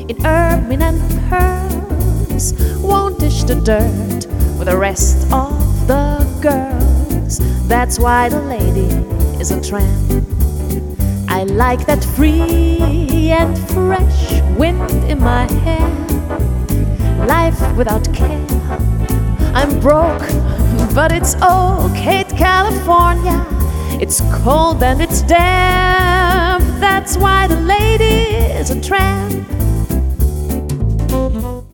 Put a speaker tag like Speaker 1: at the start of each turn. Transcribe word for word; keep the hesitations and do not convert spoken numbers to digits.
Speaker 1: in ermine and pearls won't dish the dirt with the rest of the girls. That's why the lady is a tramp. I like that free and fresh wind in my hair, life without care. I'm broke, but it's okay, California. It's cold and it's damp. That's why the lady is a tramp.